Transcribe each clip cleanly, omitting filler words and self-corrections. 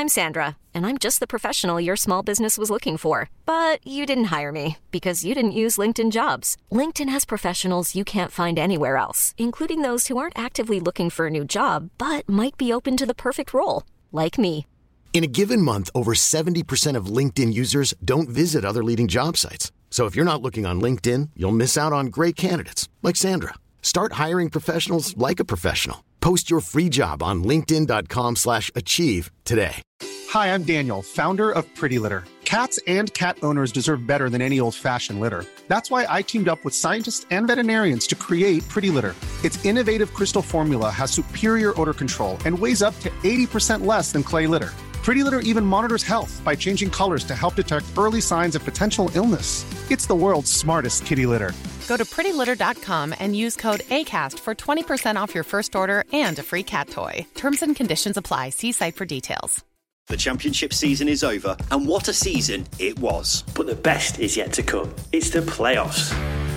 I'm Sandra, and I'm just the professional your small business was looking for. But you didn't hire me because you didn't use LinkedIn Jobs. LinkedIn has professionals you can't find anywhere else, including those who aren't actively looking for a new job, but might be open to the perfect role, like me. In a given month, over 70% of LinkedIn users don't visit other leading job sites. So if you're not looking on LinkedIn, you'll miss out on great candidates like Sandra. Start hiring professionals like a professional. Post your free job on linkedin.com/achieve today. Hi, I'm Daniel, founder of Pretty Litter. Cats and cat owners deserve better than any old-fashioned litter. That's why I teamed up with scientists and veterinarians to create Pretty Litter. Its innovative crystal formula has superior odor control and weighs up to 80% less than clay litter. Pretty Litter even monitors health by changing colors to help detect early signs of potential illness. It's the world's smartest kitty litter. Go to prettylitter.com and use code ACAST for 20% off your first order and a free cat toy. Terms and conditions apply. See site for details. The championship season is over, and what a season it was. But the best is yet to come. It's the playoffs.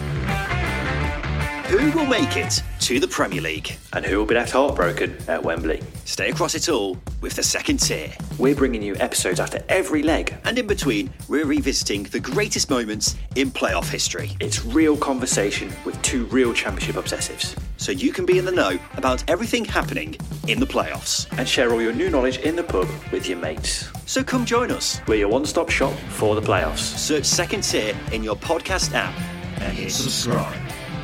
Who will make it to the Premier League? And who will be left heartbroken at Wembley? Stay across it all with the second tier. We're bringing you episodes after every leg. And in between, we're revisiting the greatest moments in playoff history. It's real conversation with two real championship obsessives. So you can be in the know about everything happening in the playoffs. And share all your new knowledge in the pub with your mates. So come join us. We're your one-stop shop for the playoffs. Search Second Tier in your podcast app and hit subscribe.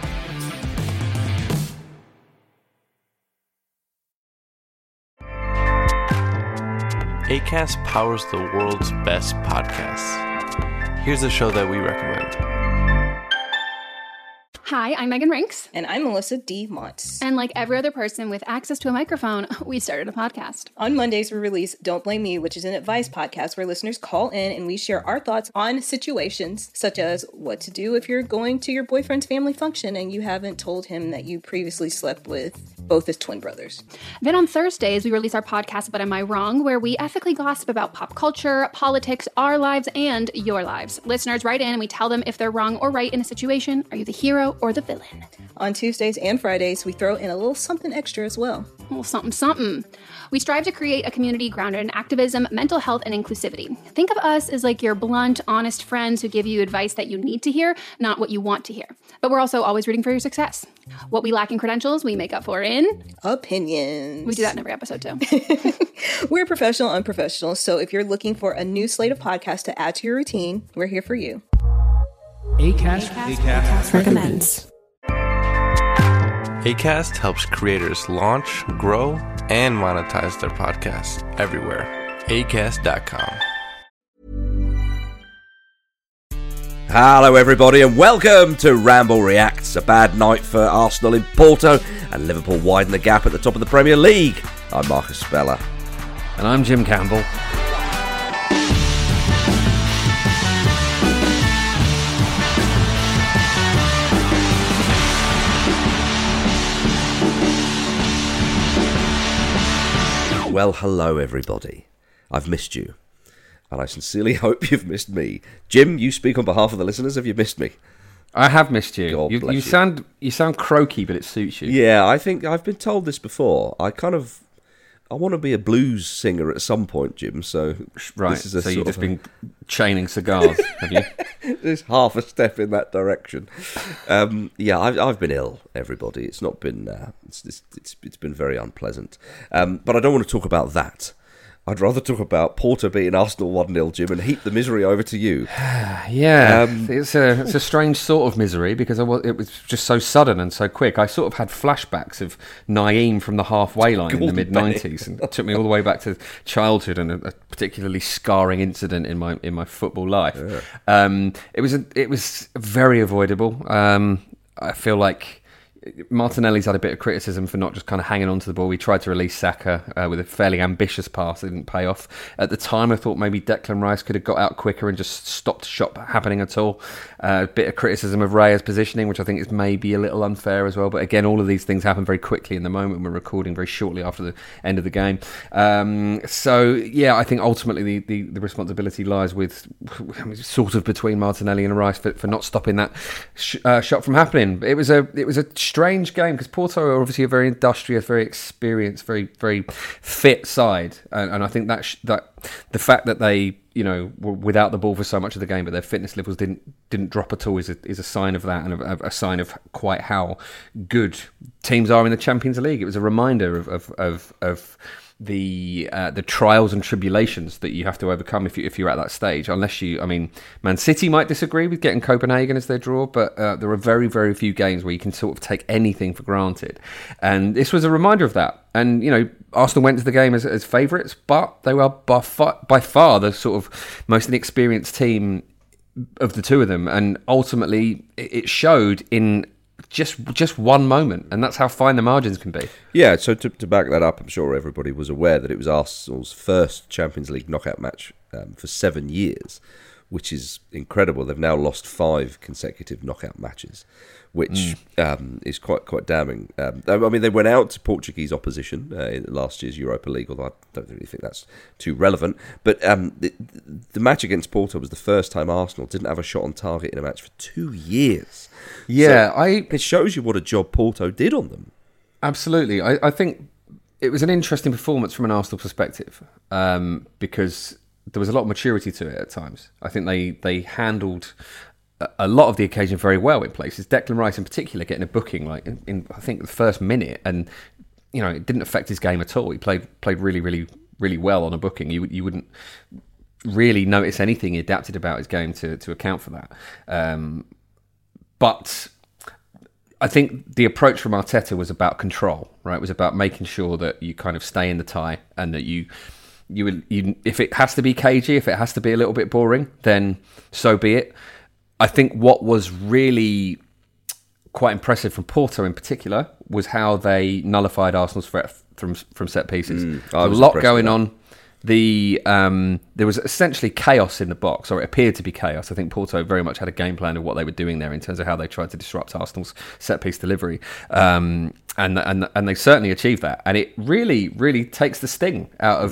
Acast powers the world's best podcasts. Here's a show that we recommend. Hi, I'm Megan Rinks. And I'm Melissa D. Montz. And like every other person with access to a microphone, we started a podcast. On Mondays, we release Don't Blame Me, which is an advice podcast where listeners call in and we share our thoughts on situations such as what to do if you're going to your boyfriend's family function and you haven't told him that you previously slept with both his twin brothers. Then on Thursdays, we release our podcast, But Am I Wrong?, where we ethically gossip about pop culture, politics, our lives, and your lives. Listeners write in and we tell them if they're wrong or right in a situation. Are you the hero or the villain? On Tuesdays and Fridays, we throw in a little something extra as well. A little something, something. We strive to create a community grounded in activism, mental health, and inclusivity. Think of us as like your blunt, honest friends who give you advice that you need to hear, not what you want to hear. But we're also always rooting for your success. What we lack in credentials, we make up for in opinions. We do that in every episode too. We're professional, unprofessional. So if you're looking for a new slate of podcasts to add to your routine, we're here for you. Acast recommends. Acast helps creators launch, grow, and monetize their podcasts everywhere. Acast.com. Hello everybody and welcome to Ramble Reacts. A bad night for Arsenal in Porto and Liverpool widen the gap at the top of the Premier League. I'm Marcus Speller. And I'm Jim Campbell. Well, hello everybody. I've missed you. And I sincerely hope you've missed me. Jim, you speak on behalf of the listeners. Have you missed me? I have missed you. God bless you. You sound croaky, but it suits you. Yeah, I think I've been told this before. I want to be a blues singer at some point, Jim. So right. This is so you've just been chaining cigars, have you? There's half a step in that direction. Yeah, I've been ill. Everybody, it's not been. It's been very unpleasant. But I don't want to talk about that. I'd rather talk about Porto beating Arsenal 1-0, Jim, and heap the misery over to you. Yeah, it's a strange sort of misery because it was just so sudden and so quick. I sort of had flashbacks of Naeem from the halfway line in the mid-90s, and it took me all the way back to childhood and a particularly scarring incident in my football life. Yeah. It was very avoidable. I feel like Martinelli's had a bit of criticism for not just kind of hanging on to the ball. We tried to release Saka with a fairly ambitious pass. It didn't pay off. At the time, I thought maybe Declan Rice could have got out quicker and just stopped shot happening at all. A bit of criticism of Raya's positioning, which I think is maybe a little unfair as well. But again, all of these things happen very quickly in the moment. We're recording very shortly after the end of the game. So, yeah, I think ultimately the responsibility lies with sort of between Martinelli and Rice for not stopping that shot from happening. It was a strange game because Porto are obviously a very industrious, very experienced, very very fit side, and I think that the fact that they were without the ball for so much of the game, but their fitness levels didn't drop at all is a sign of that, and a sign of quite how good teams are in the Champions League. It was a reminder of the trials and tribulations that you have to overcome if you're at that stage. Man City might disagree with getting Copenhagen as their draw, but there are very, very few games where you can sort of take anything for granted. And this was a reminder of that. And, Arsenal went to the game as favourites, but they were by far the sort of most inexperienced team of the two of them. And ultimately, it showed in just one moment, and that's how fine the margins can be. Yeah, so to back that up, I'm sure everybody was aware that it was Arsenal's first Champions League knockout match for 7 years, which is incredible. They've now lost 5 consecutive knockout matches, which is quite damning. They went out to Portuguese opposition in last year's Europa League, although I don't really think that's too relevant. But the match against Porto was the first time Arsenal didn't have a shot on target in a match for 2 years. Yeah, so it shows you what a job Porto did on them. Absolutely. I think it was an interesting performance from an Arsenal perspective because there was a lot of maturity to it at times. I think they handled a lot of the occasion very well in places. Declan Rice in particular getting a booking in I think the first minute, and it didn't affect his game at all. He played really, really, really well on a booking. You wouldn't really notice anything he adapted about his game to account for that. But I think the approach from Arteta was about control, right? It was about making sure that you kind of stay in the tie, and that you if it has to be cagey, if it has to be a little bit boring, then so be it. I think what was really quite impressive from Porto in particular was how they nullified Arsenal's threat from set pieces. A lot going on. There was essentially chaos in the box, or it appeared to be chaos. I think Porto very much had a game plan of what they were doing there in terms of how they tried to disrupt Arsenal's set piece delivery, and they certainly achieved that. And it really, really takes the sting out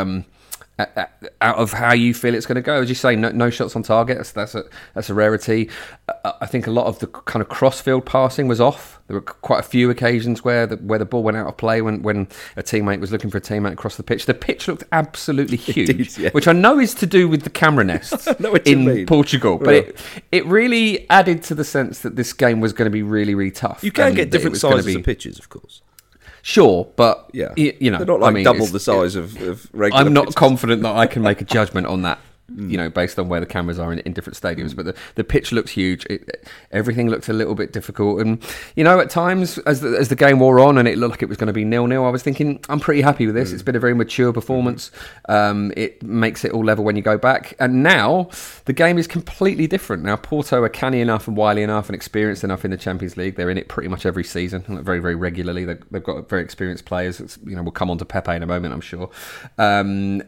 of how you feel it's going to go. As you say, no shots on target. That's a rarity. I think a lot of the kind of cross-field passing was off. There were quite a few occasions where the ball went out of play when a teammate was looking for a teammate across the pitch. The pitch looked absolutely huge, which I know is to do with the camera nests in Portugal, but it really added to the sense that this game was going to be really, really tough. You can get different sizes of pitches, of course. Sure, but they're not double the size of regular. I'm not pitches. confident that I can make a judgment on that, based on where the cameras are in different stadiums. But the pitch looks huge. Everything looked a little bit difficult, and at times as the game wore on and it looked like it was going to be 0-0, I was thinking I'm pretty happy with this. It's been a very mature performance. It makes it all level when you go back, and now the game is completely different. Now Porto are canny enough and wily enough and experienced enough in the Champions League. They're in it pretty much every season, very, very regularly. They've got very experienced players. We'll come on to Pepe in a moment, I'm sure, and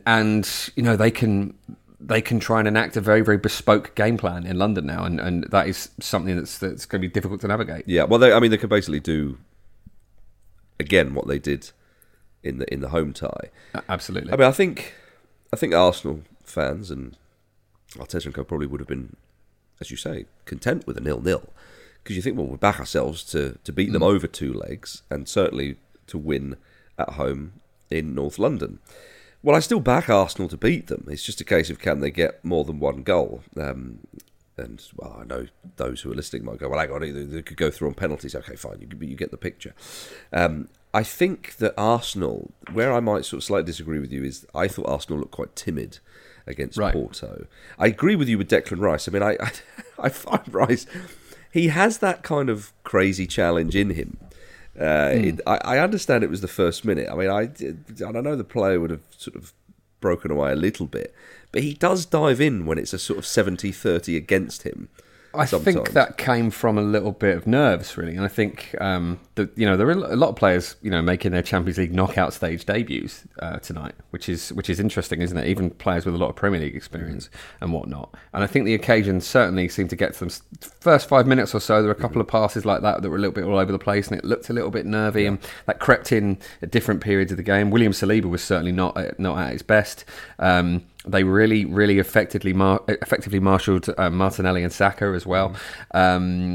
they can try and enact a very, very bespoke game plan in London now, and that is something that's going to be difficult to navigate. Yeah, well, they can basically do again what they did in the home tie. Absolutely. I mean, I think Arsenal fans and Arteta and co probably would have been, as you say, content with a 0-0, because you think, well, we'll back ourselves to beat them over 2 legs, and certainly to win at home in North London. Well, I still back Arsenal to beat them. It's just a case of can they get more than one goal. And, well, I know those who are listening might go, well, hang on, they could go through on penalties. Okay, fine, you get the picture. I think that Arsenal, where I might sort of slightly disagree with you, is I thought Arsenal looked quite timid against Porto. I agree with you with Declan Rice. I mean, I find Rice, he has that kind of crazy challenge in him. I understand it was the first minute. I mean, I know the player would have sort of broken away a little bit, but he does dive in when it's a sort of 70-30 against him. I think that came from a little bit of nerves, really, and I think that there are a lot of players, making their Champions League knockout stage debuts tonight, which is interesting, isn't it? Even players with a lot of Premier League experience and whatnot. And I think the occasion certainly seemed to get to them. First 5 minutes or so, there were a couple of passes like that were a little bit all over the place, and it looked a little bit nervy, and that crept in at different periods of the game. William Saliba was certainly not at his best. They really, really effectively marshalled Martinelli and Saka as well. And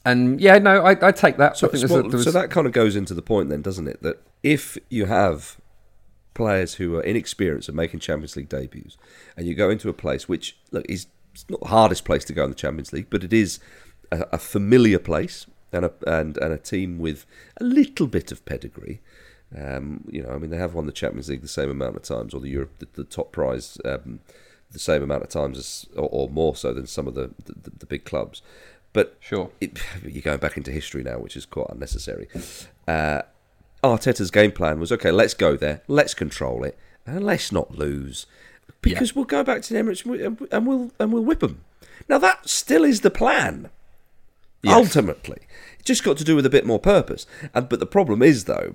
I take that. So, I think so that kind of goes into the point then, doesn't it? That if you have players who are inexperienced and making Champions League debuts, and you go into a place which, look, is it's not the hardest place to go in the Champions League, but it is a familiar place and a team with a little bit of pedigree. They have won the Champions League the same amount of times, or the top prize the same amount of times as, or more so than some of the big clubs. But sure, you're going back into history now, which is quite unnecessary. Arteta's game plan was, okay, let's go there, let's control it, and let's not lose, because we'll go back to the Emirates and we'll whip them. Now that still is the plan. Yes. Ultimately, it's just got to do with a bit more purpose. But the problem is at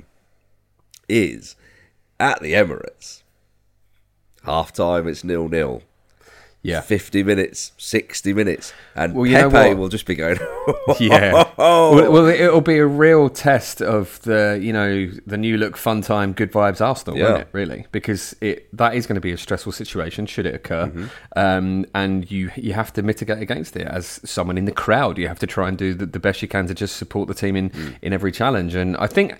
the Emirates, half time it's 0-0. Yeah, 50 minutes, 60 minutes, and Pepe will just be going. Well, it'll be a real test of the new look, fun time, good vibes Arsenal, won't it? Really, because that is going to be a stressful situation should it occur, and you have to mitigate against it as someone in the crowd. You have to try and do the best you can to just support the team in every challenge, and I think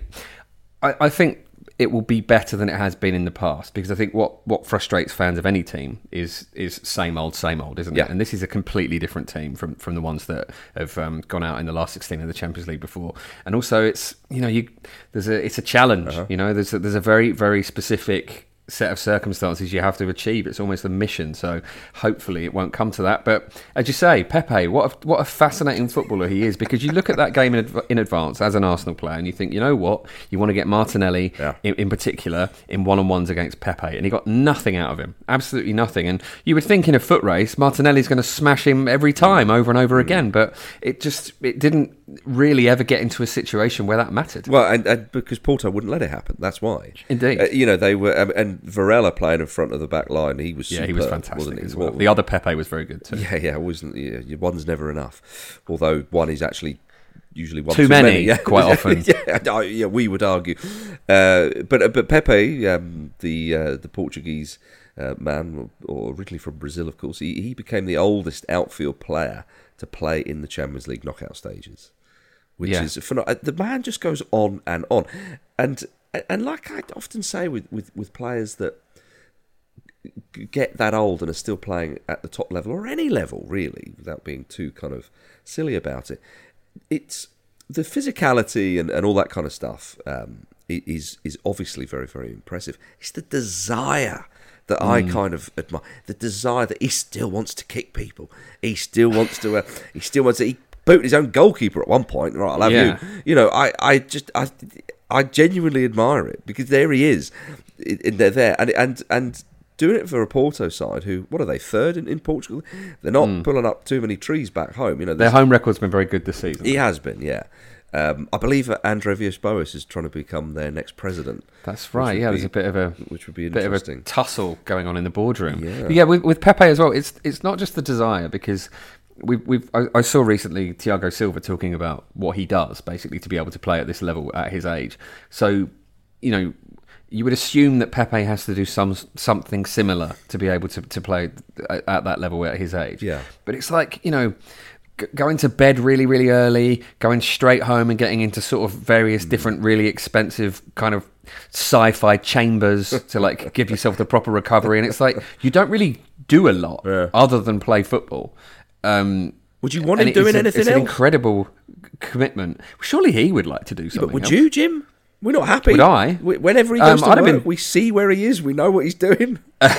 it will be better than it has been in the past, because I think what frustrates fans of any team is same old, isn't it? And this is a completely different team from the ones that have gone out in the last 16 of the Champions League before. And also, it's it's a challenge. There's a very, very specific set of circumstances you have to achieve. It's almost a mission, so hopefully it won't come to that. But as you say, Pepe, what a fascinating footballer he is, because you look at that game in advance as an Arsenal player and you think, you know what, you want to get Martinelli in particular in one-on-ones against Pepe, and he got nothing out of him, absolutely nothing. And you would think in a foot race Martinelli's going to smash him every time over and over again, but it didn't really ever get into a situation where that mattered. Well, and because Porto wouldn't let it happen, that's why. Indeed. They were, and Varela playing in front of the back line, he was superb, he was fantastic as well. Well, the other Pepe was very good too. One's never enough, although one is actually usually one too many. Quite often. We would argue, but Pepe, the Portuguese man, or originally from Brazil, of course, he became the oldest outfield player to play in the Champions League knockout stages, which is phenomenal. The man just goes on and on, and like I often say with players that get that old and are still playing at the top level, or any level really, without being too kind of silly about it, it's the physicality and all that kind of stuff is obviously very, very impressive. It's the desire that I kind of admire, the desire that he still wants to kick people. He still wants to. He booted his own goalkeeper at one point. Right, I'll have you. I genuinely admire it, because there he is. They're there, and doing it for a Porto side who, what are they, third in Portugal? They're not pulling up too many trees back home. Their home record's been very good this season. He has been, yeah. I believe André Villas-Boas is trying to become their next president. That's right. There's a bit of a tussle going on in the boardroom. Yeah, with Pepe as well. It's not just the desire, because I saw recently Thiago Silva talking about what he does basically to be able to play at this level at his age. So, you would assume that Pepe has to do something similar to be able to play at that level at his age. Yeah, but it's like going to bed really, really early, going straight home and getting into sort of various different really expensive kind of sci-fi chambers to give yourself the proper recovery. And it's like, you don't really do a lot other than play football. Would you want him doing anything else? It's an incredible commitment. Surely he would like to do something. But would you, Jim? We're not happy. Would I? Whenever he goes to work, we see where he is. We know what he's doing.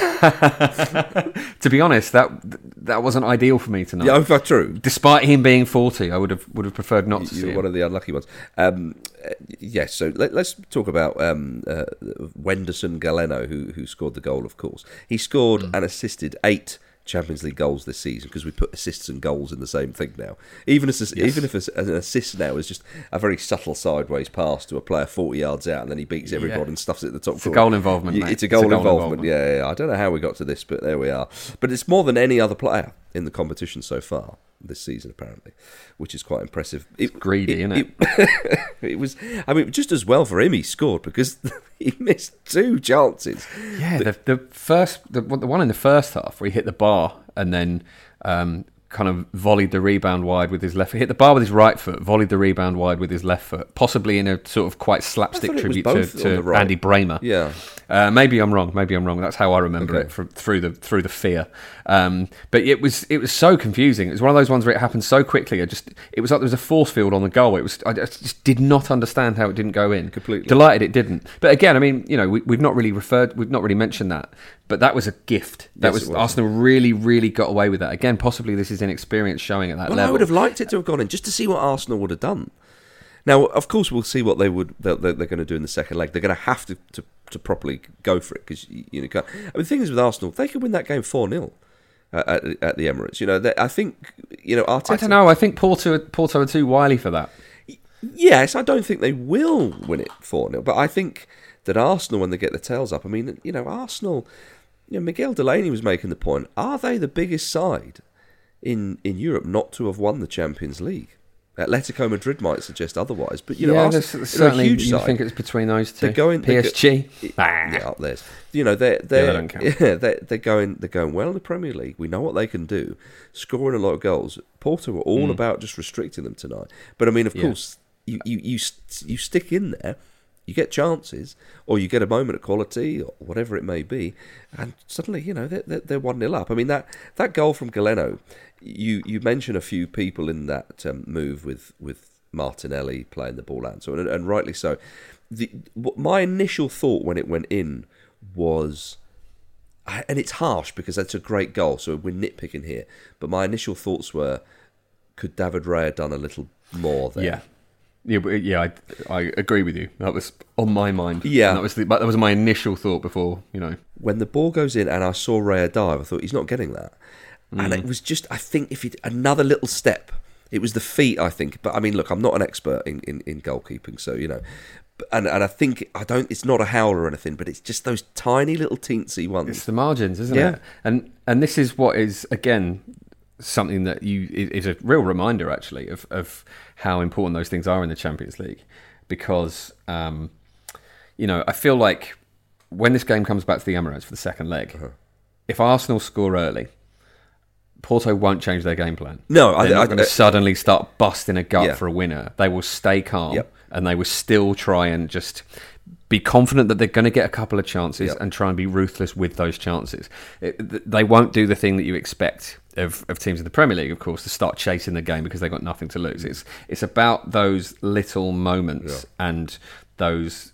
To be honest, that wasn't ideal for me to know. Yeah, that's true. Despite him being 40, I would have preferred not to see him. You're one of the unlucky ones. Yes, so let's talk about Wenderson Galeno, who scored the goal, of course. He scored and assisted 8 Champions League goals this season, because we put assists and goals in the same thing now. Even if an assist now is just a very subtle sideways pass to a player 40 yards out, and then he beats everybody and stuffs it at the top corner. It's a goal involvement, mate. It's a goal involvement. Yeah. I don't know how we got to this, but there we are. But it's more than any other player in the competition so far this season, apparently, which is quite impressive. It's greedy, isn't it? It was. I mean, just as well for him he scored, because he missed 2 chances. Yeah, the one in the first half where he hit the bar and then kind of volleyed the rebound wide with his left foot, hit the bar with his right foot, volleyed the rebound wide with his left foot, possibly in a sort of quite slapstick tribute to right. Andy Bramer. Yeah. Maybe I'm wrong. That's how I remember it through the fear. But it was so confusing. It was one of those ones where it happened so quickly. It was like there was a force field on the goal. I just did not understand how it didn't go in. Completely delighted it didn't. But again, I mean, we've not really mentioned that. But that was a gift. Arsenal really, really got away with that. Again, possibly this is inexperience showing at that level. I would have liked it to have gone in just to see what Arsenal would have done. Now, of course, we'll see what they're going to do in the second leg. They're going to have to properly go for it because the thing is with Arsenal, they could win that game 4-0 at the Emirates. I think Arteta. I don't know. I think Porto are too wily for that. Yes, I don't think they will win it 4-0, but I think that Arsenal, when they get their tails up, I mean, Arsenal. Miguel Delaney was making the point. Are they the biggest side in Europe not to have won the Champions League? Atletico Madrid might suggest otherwise, but Arsenal, certainly a huge you side. think it's between those two. They're going PSG. Up there. They're going well in the Premier League. We know what they can do, scoring a lot of goals. Porto were all about just restricting them tonight. But I mean, of course, you stick in there. You get chances, or you get a moment of quality, or whatever it may be, and suddenly, they're 1-0 up. I mean, that goal from Galeno, you mention a few people in that move with Martinelli playing the ball out, and rightly so. My initial thought when it went in was, and it's harsh because that's a great goal, so we're nitpicking here, but my initial thoughts were, could David Raya have done a little more there? Yeah, I agree with you. That was on my mind. Yeah, and that was my initial thought before. When the ball goes in and I saw Raya dive, I thought he's not getting that, and it was just, I think if another little step, it was the feet. I think, but I mean, look, I'm not an expert in goalkeeping, so and I think it's not a howler or anything, but it's just those tiny little teensy ones. It's the margins, isn't it? And this is what is again something that is a real reminder actually of how important those things are in the Champions League, because I feel like when this game comes back to the Emirates for the second leg, if Arsenal score early, Porto won't change their game plan. No, they're not going to suddenly start busting a gut for a winner. They will stay calm and they will still try and just be confident that they're going to get a couple of chances and try and be ruthless with those chances. They won't do the thing that you expect of teams in the Premier League, of course, to start chasing the game because they've got nothing to lose. It's about those little moments and those,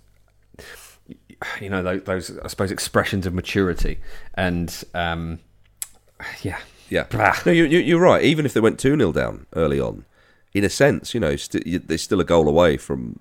those I suppose expressions of maturity and Yeah. No, you're right. Even if they went 2-0 down early on, in a sense, they're still a goal away from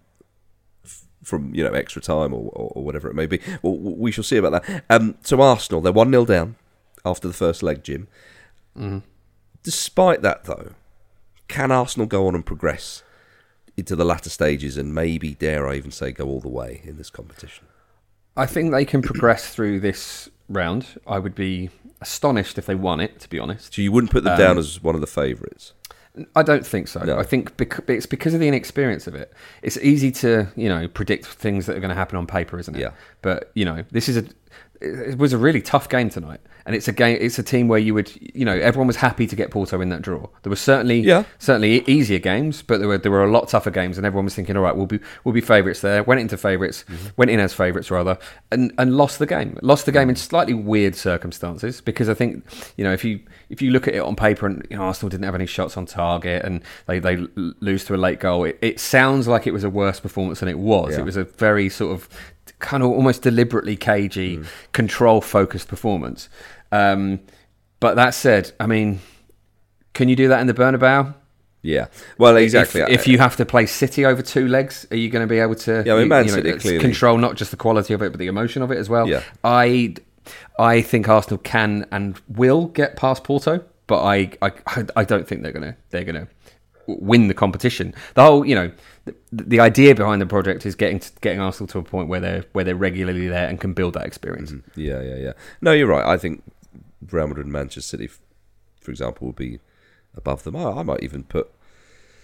extra time or whatever it may be. Well, we shall see about that. So Arsenal, they're 1-0 down after the first leg, Jim. Mm-hmm. Despite that, though, can Arsenal go on and progress into the latter stages and maybe, dare I even say, go all the way in this competition? I think they can progress through this round. I would be astonished if they won it, to be honest. So you wouldn't put them down as one of the favourites? I don't think so. No. I think it's because of the inexperience of it. It's easy to, predict things that are going to happen on paper, isn't it? Yeah. But, it was a really tough game tonight. And it's a team where you would, everyone was happy to get Porto in that draw. There were certainly easier games, but there were a lot tougher games, and everyone was thinking, all right, we'll be favourites there. Went in as favourites rather, and lost the game. Lost the game in slightly weird circumstances, because I think, if you look at it on paper and Arsenal didn't have any shots on target and they lose to a late goal, it sounds like it was a worse performance than it was. It was a very sort of kind of almost deliberately cagey, control-focused performance. But that said, I mean, can you do that in the Bernabeu? Yeah, well, exactly. If you have to play City over 2 legs, are you going to be able to Man City, clearly control not just the quality of it, but the emotion of it as well? Yeah. I think Arsenal can and will get past Porto, but I don't think they're gonna win the competition. The whole, the idea behind the project is getting Arsenal to a point where they're regularly there and can build that experience. Mm-hmm. Yeah. No, you're right. I think Real Madrid and Manchester City, for example, will be above them. I might even put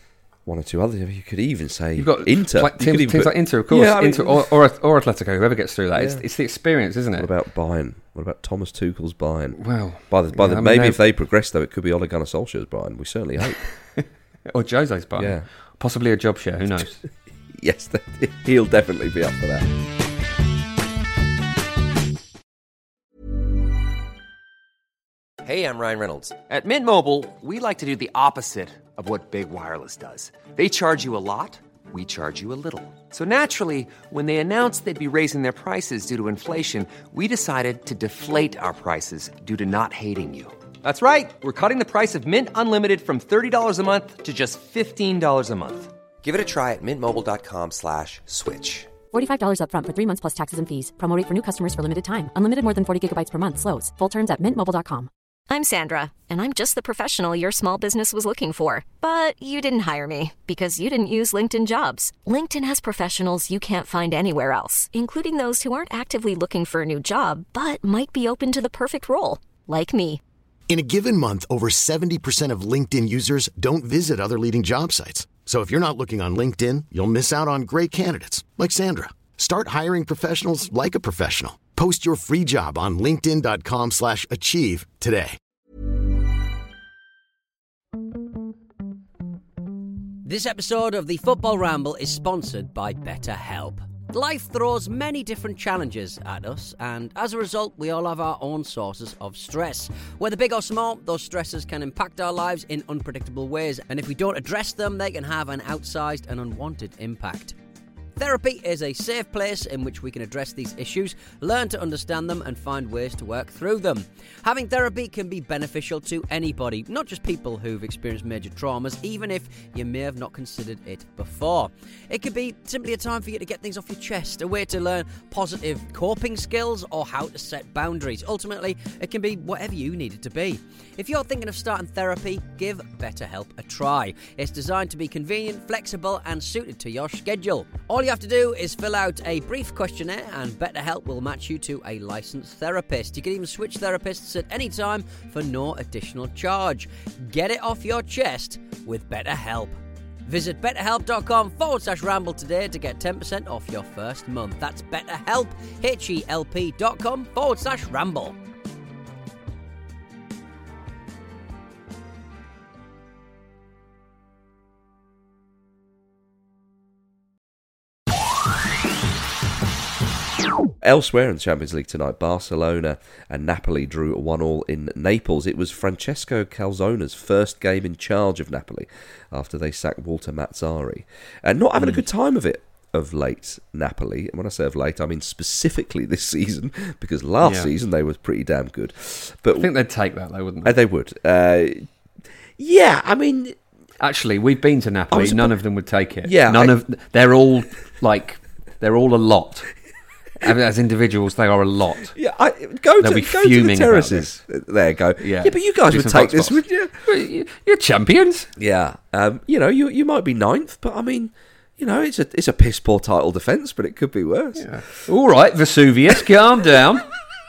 one or two others. You could even say You've got Inter. Teams like Inter, of course. Yeah, Inter or Atletico, whoever gets through that. Yeah. It's the experience, isn't it? What about Bayern? What about Thomas Tuchel's Bayern? Well, maybe if they progress, though, it could be Ole Gunnar Solskjaer's Bayern. We certainly hope. Or Jose's Bayern. Yeah. Possibly a job share, who knows? Yes, he'll definitely be up for that. Hey, I'm Ryan Reynolds. At Mint Mobile, we like to do the opposite of what Big Wireless does. They charge you a lot, we charge you a little. So naturally, when they announced they'd be raising their prices due to inflation, we decided to deflate our prices due to not hating you. That's right. We're cutting the price of Mint Unlimited from $30 a month to just $15 a month. Give it a try at mintmobile.com/switch. $45 up front for 3 months plus taxes and fees. Promo rate for new customers for limited time. Unlimited more than 40 gigabytes per month. Slows full terms at mintmobile.com. I'm Sandra, and I'm just the professional your small business was looking for. But you didn't hire me because you didn't use LinkedIn Jobs. LinkedIn has professionals you can't find anywhere else, including those who aren't actively looking for a new job, but might be open to the perfect role, like me. In a given month, over 70% of LinkedIn users don't visit other leading job sites. So if you're not looking on LinkedIn, you'll miss out on great candidates like Sandra. Start hiring professionals like a professional. Post your free job on linkedin.com/achieve today. This episode of the Football Ramble is sponsored by BetterHelp. Life throws many different challenges at us, and as a result, we all have our own sources of stress. Whether big or small, those stresses can impact our lives in unpredictable ways, and if we don't address them, they can have an outsized and unwanted impact. Therapy is a safe place in which we can address these issues, learn to understand them, and find ways to work through them. Having therapy can be beneficial to anybody, not just people who've experienced major traumas, even if you may have not considered it before. It could be simply a time for you to get things off your chest, a way to learn positive coping skills or how to set boundaries. Ultimately, it can be whatever you need it to be. If you're thinking of starting therapy, give BetterHelp a try. It's designed to be convenient, flexible, and suited to your schedule. All you have to do is fill out a brief questionnaire and BetterHelp will match you to a licensed therapist. You can even switch therapists at any time for no additional charge. Get it off your chest with BetterHelp. Visit betterhelp.com/ramble today to get 10% off your first month. That's BetterHelp, HELP.com/ramble. Elsewhere in the Champions League tonight, Barcelona and Napoli drew 1-1 in Naples. It was Francesco Calzona's first game in charge of Napoli after they sacked Walter Mazzarri. And not having a good time of it of late, Napoli. And when I say of late, I mean specifically this season, because last season they were pretty damn good. But I think they'd take that, though, wouldn't they? They would. Yeah, I mean... Actually, we've been to Napoli. None of them would take it. Yeah. They're all a lot. As individuals, they are a lot. Yeah, go to the terraces. There you go. Yeah, but you guys would take this, wouldn't you? You're champions. Yeah. You might be ninth, but I mean, it's a piss poor title defence, but it could be worse. Yeah. All right, Vesuvius, calm down.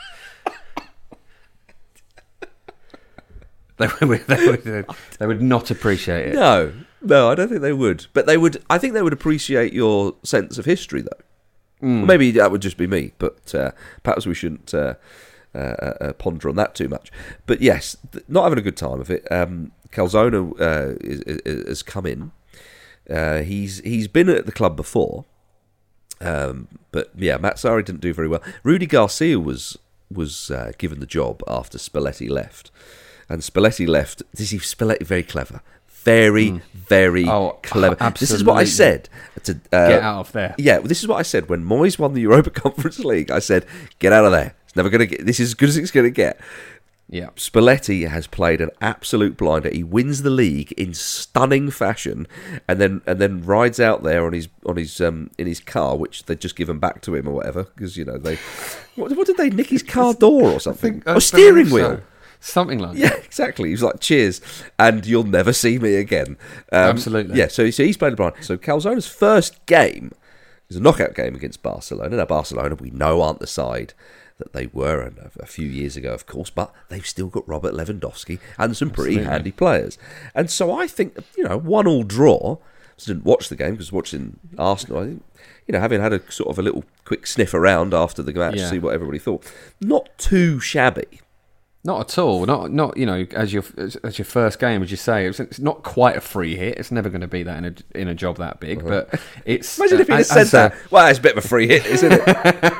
They would not appreciate it. No, I don't think they would. But I think they would appreciate your sense of history, though. Maybe that would just be me, but perhaps we shouldn't ponder on that too much. But yes, not having a good time of it. Calzona has come in. He's been at the club before, but yeah, Mazzarri didn't do very well. Rudy Garcia was given the job after Spalletti left, and Spalletti left. Spalletti very clever. Very clever. Absolutely. This is what I said. Get out of there. Yeah, this is what I said when Moyes won the Europa Conference League. I said, get out of there. It's never going to get. This is as good as it's going to get. Yeah. Spalletti has played an absolute blinder. He wins the league in stunning fashion, and then rides out there on his in his car, which they'd just given back to him or whatever, because they what did they nick his car door or something? Or steering wheel. So. Something like that. Yeah, exactly. He was like, cheers, and you'll never see me again. Absolutely. Yeah, so he's played a blind. So Calzona's first game is a knockout game against Barcelona. Now, Barcelona, we know, aren't the side that they were a few years ago, of course, but they've still got Robert Lewandowski and some pretty handy players. And so I think, 1-1 draw, didn't watch the game because watching Arsenal, I think, having had a sort of a little quick sniff around after the match to see what everybody thought, not too shabby. Not at all. Not as your first game, as you say, it's not quite a free hit. It's never going to be that in a job that big. But it's imagine if he had said that. Well, it's a bit of a free hit, isn't it?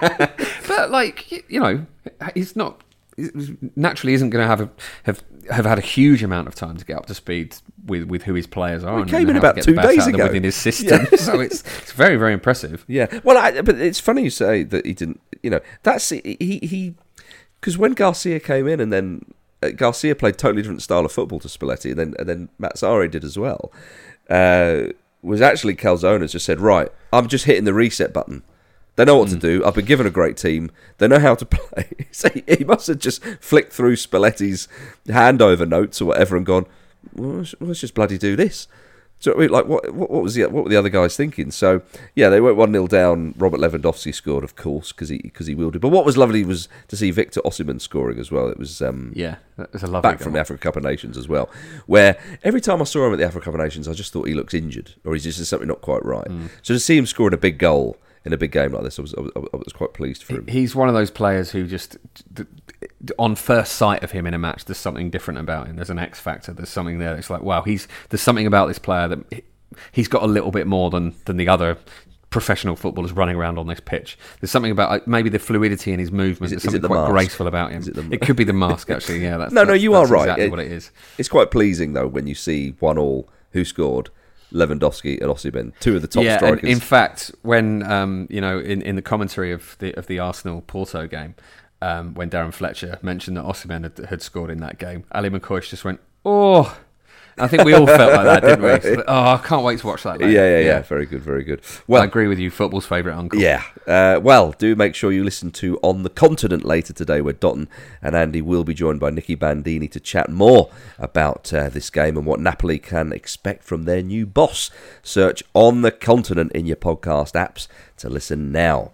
But he's not. Naturally, isn't going to have had a huge amount of time to get up to speed with who his players are. He came in about 2 days ago within his system, so it's very, very impressive. Yeah. Well, but it's funny you say that he didn't. That's he. Because when Garcia came in, and then Garcia played totally different style of football to Spalletti, and then Mazzarri did as well. Was actually Calzone's just said, right, I'm just hitting the reset button. They know what to do. I've been given a great team. They know how to play. So he must have just flicked through Spalletti's handover notes or whatever and gone, well, let's just bloody do this. So like, what were the other guys thinking? So yeah, they went 1-0 down. Robert Lewandowski scored, of course, because he wielded. But what was lovely was to see Victor Osimhen scoring as well. It was that was a lovely back goal. From the Africa Cup of Nations as well. Where every time I saw him at the Africa Cup of Nations, I just thought he looks injured or he's just something not quite right. So to see him scoring a big goal in a big game like this, I was quite pleased for him. He's one of those players who just, on first sight of him in a match, there's something different about him. There's an X factor. There's something there. It's like, wow, there's something about this player that he's got a little bit more than the other professional footballers running around on this pitch. There's something about maybe the fluidity in his movement. There's something quite graceful about him. It could be the mask, actually. Yeah, that's you are right. Exactly what it is. It's quite pleasing though when you see 1-1 who scored. Lewandowski and Osimhen, two of the top strikers. In fact, when in the commentary of the Arsenal Porto game, when Darren Fletcher mentioned that Osimhen had scored in that game, Ali McCoy just went, "Oh." I think we all felt like that, didn't we? So, I can't wait to watch that later. Yeah. Very good, very good. Well, I agree with you. Football's favourite uncle. Yeah. Well, do make sure you listen to On the Continent later today, where Dotton and Andy will be joined by Nicky Bandini to chat more about this game and what Napoli can expect from their new boss. Search On the Continent in your podcast apps to listen now.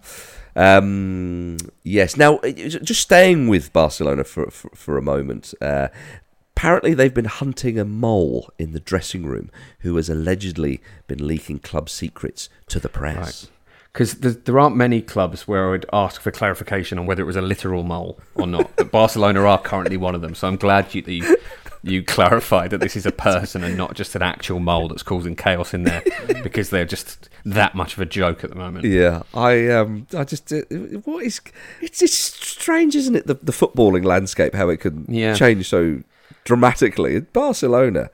Yes. Now, just staying with Barcelona for a moment. Apparently, they've been hunting a mole in the dressing room who has allegedly been leaking club secrets to the press. Because there aren't many clubs where I would ask for clarification on whether it was a literal mole or not. But Barcelona are currently one of them, so I'm glad you clarified that this is a person and not just an actual mole that's causing chaos in there, because they're just that much of a joke at the moment. Yeah, it's strange, isn't it? The footballing landscape, how it can change so dramatically in Barcelona.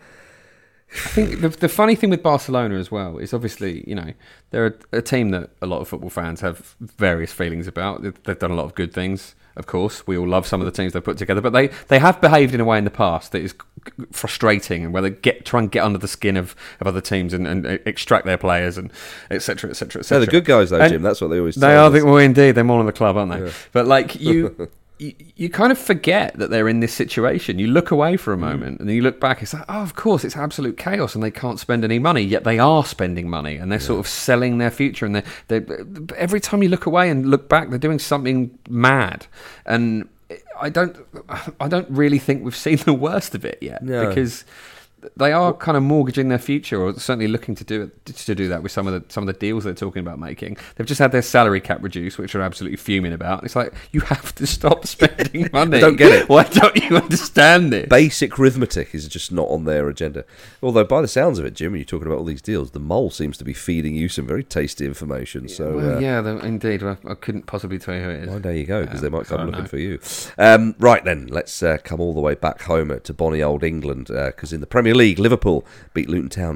I think the funny thing with Barcelona as well is obviously, they're a team that a lot of football fans have various feelings about. They've done a lot of good things, of course. We all love some of the teams they've put together, but they have behaved in a way in the past that is frustrating, and where they try and get under the skin of other teams and extract their players and et cetera, et cetera, et cetera. They're the good guys, though, Jim. That's what they always say. They are. Well, indeed, they're more on the club, aren't they? Yeah. But like you kind of forget that they're in this situation. You look away for a moment and you look back, it's like, oh, of course, it's absolute chaos and they can't spend any money, yet they are spending money and they're sort of selling their future. And they every time you look away and look back, they're doing something mad. And I don't really think we've seen the worst of it yet, because they are kind of mortgaging their future, or certainly looking to do that with some of the deals they're talking about making. They've just had their salary cap reduced, which are absolutely fuming about. It's like, you have to stop spending money. I don't get it. Why don't you understand this? Basic arithmetic is just not on their agenda. Although, by the sounds of it, Jim, you're talking about all these deals, the mole seems to be feeding you some very tasty information. So, indeed. Well, I couldn't possibly tell you who it is. Well, there you go, because they might come looking for you. Right then, let's come all the way back home to bonny old England, because in the Premier League, Liverpool beat Luton Town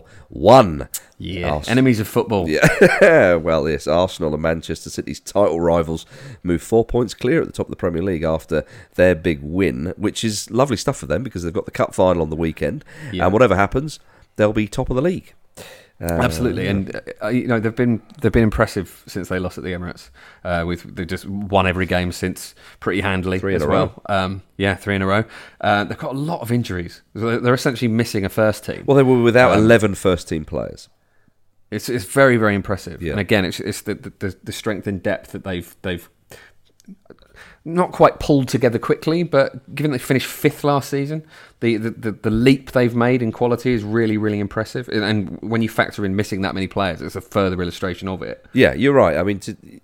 4-1. Yeah, enemies of football. Yeah, well, yes, Arsenal and Manchester City's title rivals move 4 points clear at the top of the Premier League after their big win, which is lovely stuff for them because they've got the cup final on the weekend, and whatever happens, they'll be top of the league. Absolutely, and they've been impressive since they lost at the Emirates. They've just won every game since pretty handily. 3 in a row. 3 in a row. They've got a lot of injuries. They're essentially missing a first team. Well, they were without 11 first team players. It's very, very impressive. Yeah. And again, it's the strength and depth that they've not quite pulled together quickly, but given they finished 5th last season, the leap they've made in quality is really, really impressive. And when you factor in missing that many players, it's a further illustration of it. Yeah, you're right. I mean,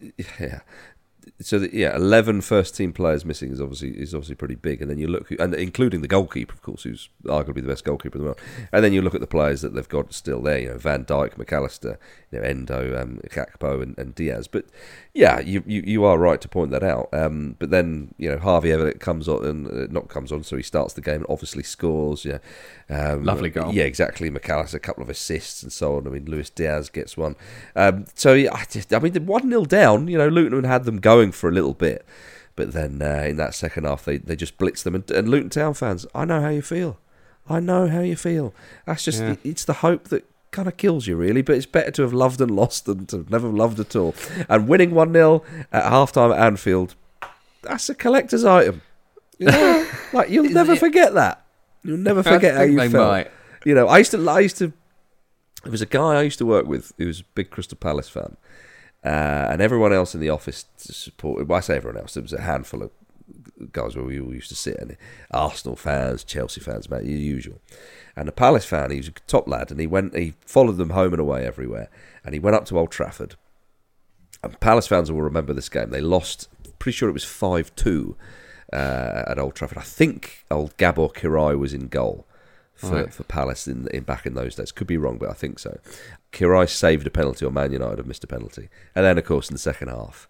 So 11 first-team players missing is obviously pretty big, and then you look, and including the goalkeeper, of course, who's arguably the best goalkeeper in the world, and then you look at the players that they've got still there. Van Dijk, McAllister, Endo, Gakpo, and Diaz. But yeah, you are right to point that out. But then Harvey Elliott comes on, so he starts the game and obviously scores. Lovely goal. Yeah, exactly. McAllister, a couple of assists and so on. I mean, Luis Diaz gets one. So the 1-0 down. Luton had them going for a little bit, but then in that second half they just blitzed them. And Luton Town fans, I know how you feel. That's just it's the hope that kind of kills you, really. But it's better to have loved and lost than to never loved at all. And winning 1-0 at half-time at Anfield, that's a collector's item. Like you'll never forget that. You'll never forget how you felt. Might. I used to. There was a guy I used to work with who was a big Crystal Palace fan. And everyone else in the office supported. Well, I say everyone else. There was a handful of guys where we all used to sit, and Arsenal fans, Chelsea fans, mate, the usual. And a Palace fan, he was a top lad, and he followed them home and away everywhere. And he went up to Old Trafford. And Palace fans will remember this game. They lost, pretty sure it was 5-2 at Old Trafford. I think old Gabor Kirai was in goal for Palace in back in those days. Could be wrong, but I think so. Kirai saved a penalty, or Man United have missed a penalty. And then, of course, in the second half,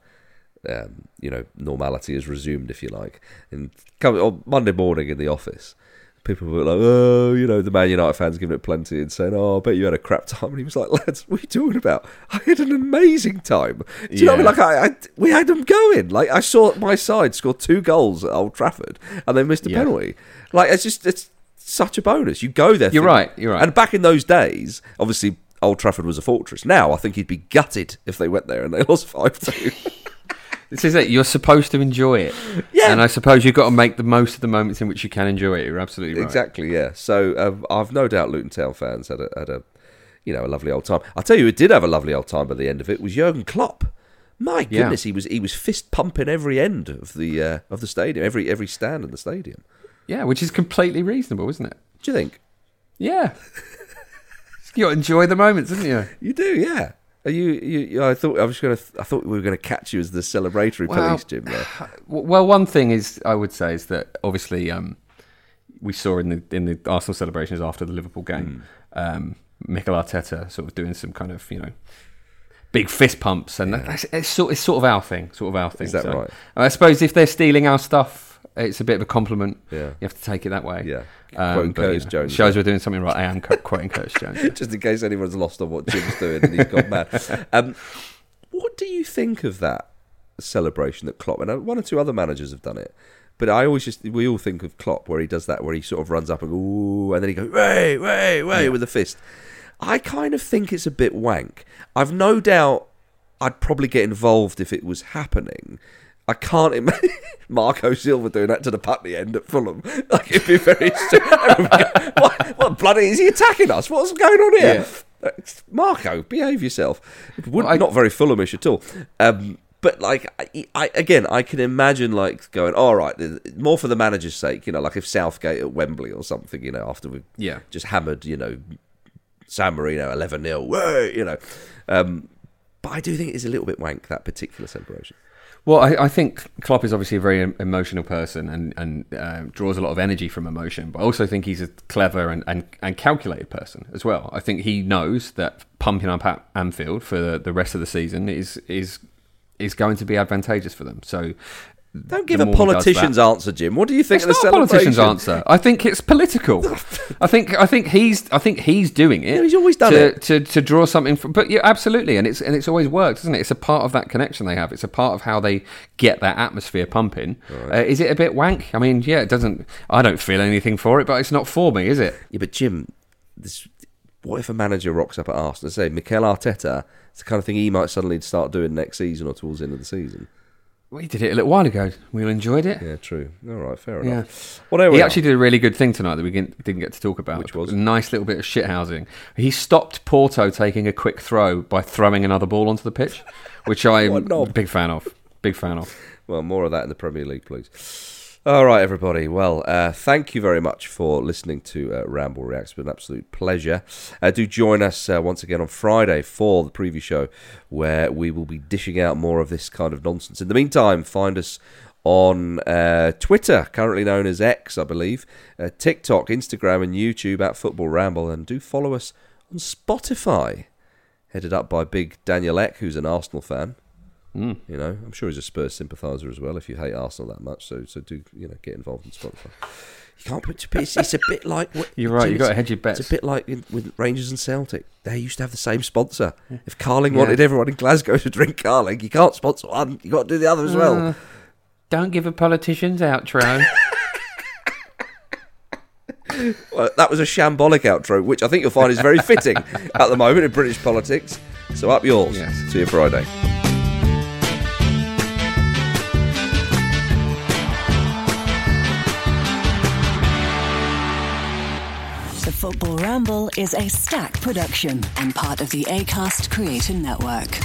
normality is resumed, if you like. And on Monday morning in the office, people were like, the Man United fans giving it plenty and saying, I bet you had a crap time. And he was like, lads, what are you talking about? I had an amazing time. Do you know what I mean? We had them going. Like, I saw my side score 2 goals at Old Trafford, and they missed a penalty. Like, it's such a bonus. You go there. You're right. And back in those days, obviously, Old Trafford was a fortress. Now, I think he'd be gutted if they went there and they lost 5-2. This is it. You're supposed to enjoy it. Yeah. And I suppose you've got to make the most of the moments in which you can enjoy it. You're absolutely right. Exactly, yeah. So I've no doubt Luton Town fans had a lovely old time. I'll tell you who did have a lovely old time by the end of it was Jurgen Klopp. My goodness, he was fist pumping every end of the stadium, every stand in the stadium. Yeah, which is completely reasonable, isn't it? Do you think? Yeah. You got to enjoy the moments, didn't you? You do, yeah. Are you? I thought we were going to catch you as the celebratory police, Jim. There. Well, one thing I would say is that obviously we saw in the Arsenal celebrations after the Liverpool game, Mikel Arteta sort of doing some kind of big fist pumps, and it's sort of our thing. Is that right? I suppose if they're stealing our stuff, it's a bit of a compliment. Yeah. You have to take it that way. Yeah. Quoting Curtis Jones. Shows we're doing something right. I am quoting Curtis Jones. Yeah. Just in case anyone's lost on what Jim's doing and he's gone mad. What do you think of that celebration that Klopp, and one or two other managers have done it, but we all think of Klopp where he does that, where he sort of runs up and ooh, and then he goes, way, with a fist. I kind of think it's a bit wank. I've no doubt I'd probably get involved if it was happening. I can't imagine Marco Silva doing that to the Putney end at Fulham. Like, it'd be very... what bloody... Is he attacking us? What's going on here? Yeah. Marco, behave yourself. Not very Fulhamish at all. But, like, I can imagine, like, going, all right, more for the manager's sake, like if Southgate at Wembley or something, after we've just hammered, San Marino 11-0, but I do think it is a little bit wank, that particular celebration. Well, I think Klopp is obviously a very emotional person and draws a lot of energy from emotion, but I also think he's a clever and calculated person as well. I think he knows that pumping up at Anfield for the rest of the season is going to be advantageous for them. So don't give a politician's answer, Jim. What do you think of the celebration? It's not a politician's answer. I think it's political. I think he's doing it. Yeah, he's always done it to draw something from. But yeah, absolutely, and it's always worked, isn't it? It's a part of that connection they have. It's a part of how they get that atmosphere pumping. Right. Is it a bit wank? I mean, yeah, it doesn't. I don't feel anything for it, but it's not for me, is it? Yeah, but Jim, what if a manager rocks up at Arsenal? Say Mikel Arteta, it's the kind of thing he might suddenly start doing next season or towards the end of the season. Well, he did it a little while ago. We all enjoyed it. Yeah, true. All right, fair enough. Well, he actually did a really good thing tonight that we didn't get to talk about. Which was? A nice little bit of shithousing. He stopped Porto taking a quick throw by throwing another ball onto the pitch, which I'm a big fan of. Big fan of. Well, more of that in the Premier League, please. All right, everybody. Well, thank you very much for listening to Ramble Reacts. It's been an absolute pleasure. Do join us once again on Friday for the preview show, where we will be dishing out more of this kind of nonsense. In the meantime, find us on Twitter, currently known as X, I believe, TikTok, Instagram and YouTube at Football Ramble, and do follow us on Spotify, headed up by big Daniel Ek, who's an Arsenal fan. You know, I'm sure he's a Spurs sympathiser as well, if you hate Arsenal that much, so do, you know, get involved in Spotify. You can't put it's a bit like... You're right, you've got to hedge your bets. It's a bit like with Rangers and Celtic. They used to have the same sponsor. If Carling wanted everyone in Glasgow to drink Carling, you can't sponsor one, you've got to do the other as well. Don't give a politician's outro. Well, that was a shambolic outro, which I think you'll find is very fitting at the moment in British politics. So up yours. Yes. See you Friday. The Football Ramble is a Stack production and part of the Acast Creator Network.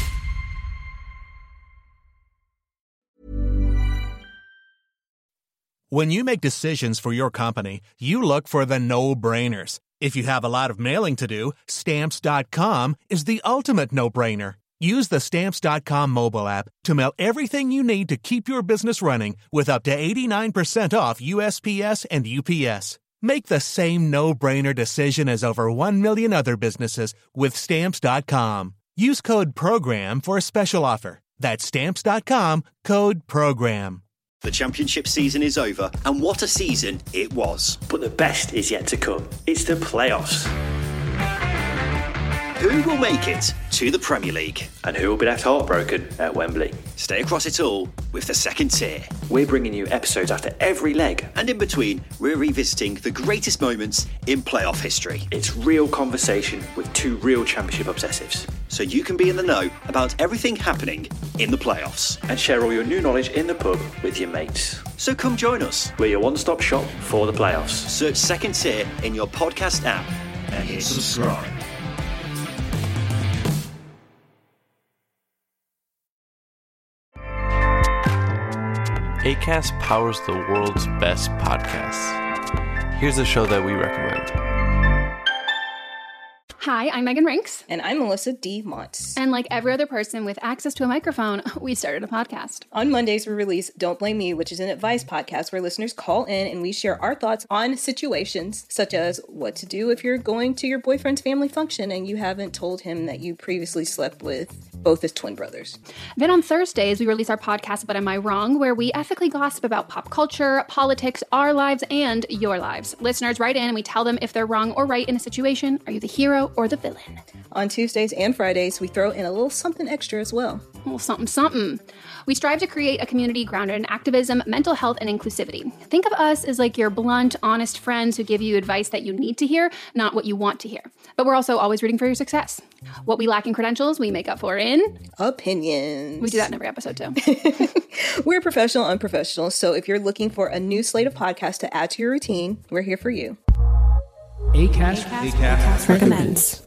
When you make decisions for your company, you look for the no-brainers. If you have a lot of mailing to do, Stamps.com is the ultimate no-brainer. Use the Stamps.com mobile app to mail everything you need to keep your business running with up to 89% off USPS and UPS. Make the same no-brainer decision as over 1 million other businesses with Stamps.com. Use code PROGRAM for a special offer. That's Stamps.com, code PROGRAM. The championship season is over, and what a season it was. But the best is yet to come. It's the playoffs. Who will make it to the Premier League? And who will be left heartbroken at Wembley? Stay across it all with the second tier. We're bringing you episodes after every leg. And in between, we're revisiting the greatest moments in playoff history. It's real conversation with two real championship obsessives. So you can be in the know about everything happening in the playoffs. And share all your new knowledge in the pub with your mates. So come join us. We're your one-stop shop for the playoffs. Search Second Tier in your podcast app and hit subscribe. Acast powers the world's best podcasts. Here's a show that we recommend. Hi, I'm Megan Rinks. And I'm Melissa D. Montz. And like every other person with access to a microphone, we started a podcast. On Mondays, we release Don't Blame Me, which is an advice podcast where listeners call in and we share our thoughts on situations such as what to do if you're going to your boyfriend's family function and you haven't told him that you previously slept with both his twin brothers. Then on Thursdays, we release our podcast, But Am I Wrong?, where we ethically gossip about pop culture, politics, our lives, and your lives. Listeners write in and we tell them if they're wrong or right in a situation. Are you the hero or the villain? On Tuesdays and Fridays, we throw in a little something extra as well. A little something. We strive to create a community grounded in activism, mental health, and inclusivity. Think of us as like your blunt, honest friends who give you advice that you need to hear, not what you want to hear. But we're also always rooting for your success. What we lack in credentials, we make up for in opinions. We do that in every episode too. We're professional, unprofessional, so if you're looking for a new slate of podcasts to add to your routine, we're here for you. Acast recommends.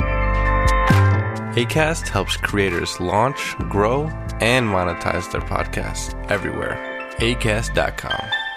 Acast helps creators launch, grow, and monetize their podcasts everywhere. Acast.com.